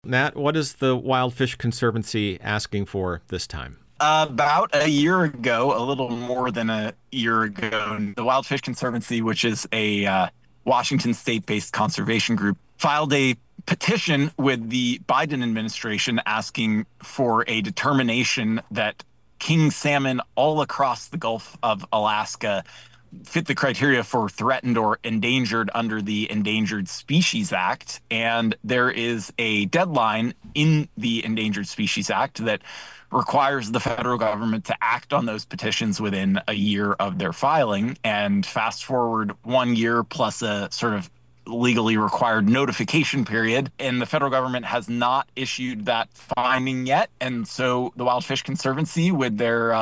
Nat, what is the Wild Fish Conservancy asking for this time? About a year ago, a little more than a year ago, the Wild Fish Conservancy, which is a Washington state-based conservation group, filed a petition with the Biden administration asking for a determination that king salmon all across the Gulf of Alaska fit the criteria for threatened or endangered under the Endangered Species Act. And there is a deadline in the Endangered Species Act that requires the federal government to act on those petitions within a year of their filing. And fast forward 1 year plus a sort of legally required notification period, and the federal government has not issued that finding yet. And so the Wild Fish Conservancy, with their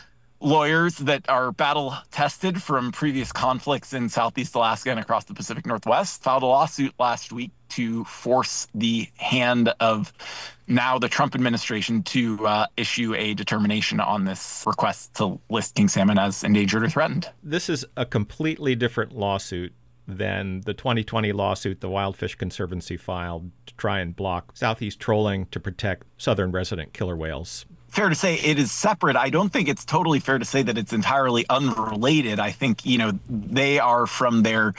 lawyers that are battle tested from previous conflicts in Southeast Alaska and across the Pacific Northwest, filed a lawsuit last week to force the hand of now the Trump administration to issue a determination on this request to list king salmon as endangered or threatened. This is a completely different lawsuit than the 2020 lawsuit the Wild Fish Conservancy filed to try and block Southeast trolling to protect southern resident killer whales. Fair to say it is separate. I don't think it's totally fair to say that it's entirely unrelated. I think, they are from their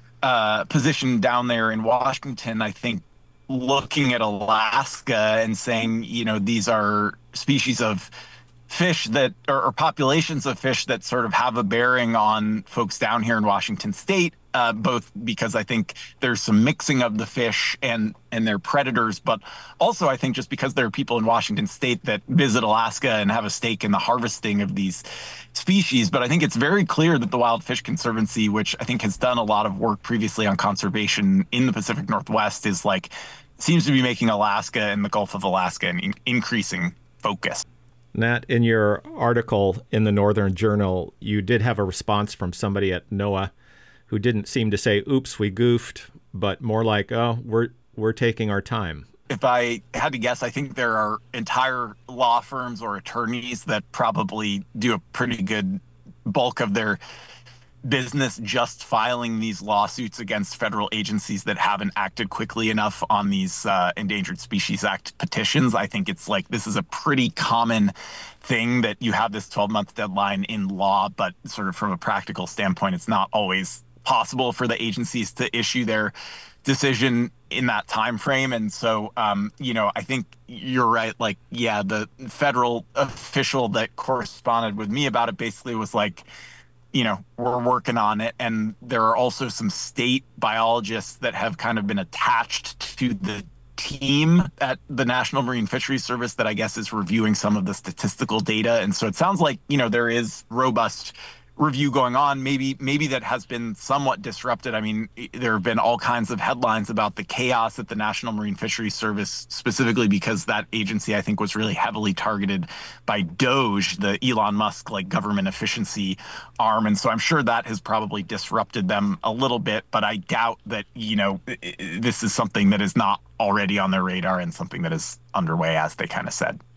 position down there in Washington, I think, looking at Alaska and saying, these are species of fish that or populations of fish that sort of have a bearing on folks down here in Washington state, both because I think there's some mixing of the fish and their predators, but also I think just because there are people in Washington state that visit Alaska and have a stake in the harvesting of these species. But I think it's very clear that the Wild Fish Conservancy, which I think has done a lot of work previously on conservation in the Pacific Northwest, seems to be making Alaska and the Gulf of Alaska an increasing focus. Nat, in your article in the Northern Journal, you did have a response from somebody at NOAA who didn't seem to say, oops, we goofed, but more like, oh, we're taking our time. If I had to guess, I think there are entire law firms or attorneys that probably do a pretty good bulk of their business just filing these lawsuits against federal agencies that haven't acted quickly enough on these Endangered Species Act petitions. I think it's like this is a pretty common thing that you have this 12-month deadline in law, but sort of from a practical standpoint, it's not always possible for the agencies to issue their decision in that time frame. And so, I think you're right. The federal official that corresponded with me about it basically was like, we're working on it. And there are also some state biologists that have kind of been attached to the team at the National Marine Fisheries Service that I guess is reviewing some of the statistical data. And so it sounds like, there is robust review going on. Maybe that has been somewhat disrupted. I mean, there have been all kinds of headlines about the chaos at the National Marine Fisheries Service, specifically because that agency, I think, was really heavily targeted by DOGE, the Elon Musk government efficiency arm. And so I'm sure that has probably disrupted them a little bit, but I doubt that, this is something that is not already on their radar and something that is underway, as they kind of said.